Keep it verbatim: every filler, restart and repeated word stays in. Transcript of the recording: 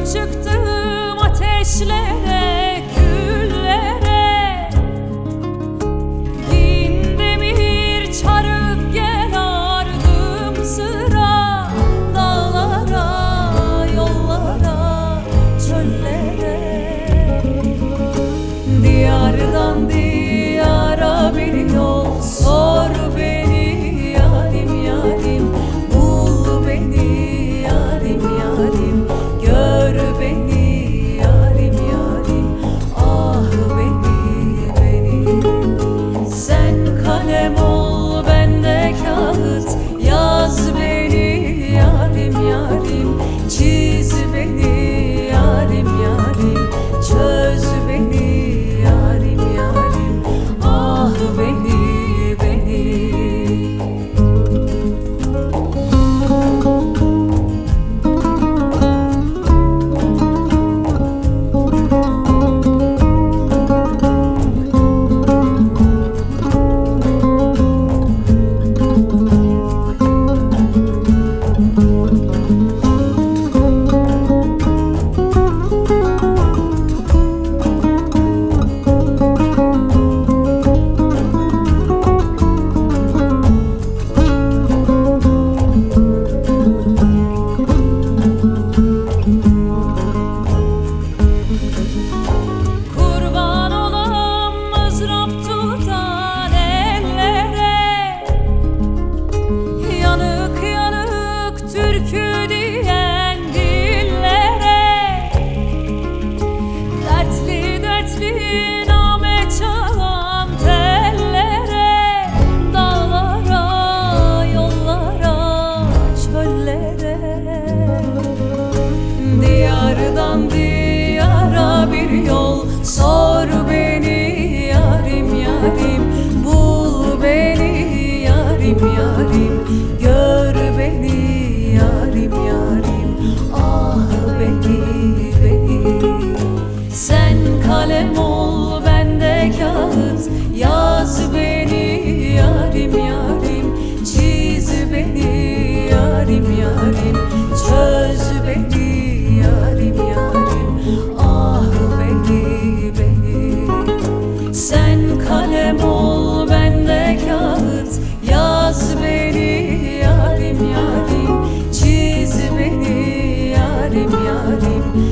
çıktım ateşlere, küllere. Bin demir çarık gel ardım sıra, dağlara, yollara, çöllere. Diyardan diyara bir yol sor beni yarim yarim, bul beni yarim yarim, gör beni yarim yarim, ah beni beni. Sen kalem ol ben de kağıt, yaz beni yarim yarim, çiz beni yarim yarim, çöz beni yarim yarim, ah beni beni. Kurban olam mızrap tutan ellere, yanık yanık türkü diyen dillere, dertli dertli name çalan tellere, dağlara, yollara, çöllere. Diyardan diyara bir yol sor beni yarim yarim, bul beni yarim yarim, gör beni yarim yarim, ah beni beni. Sen kalem ol ben de kağıt, yaz beni yarim yarim, çiz beni yarim yarim, çöz beni yarim yarim, ah beni beni. Sen kalem ol ben de kağıt, yaz beni yarim yarim, çiz beni yarim yarim,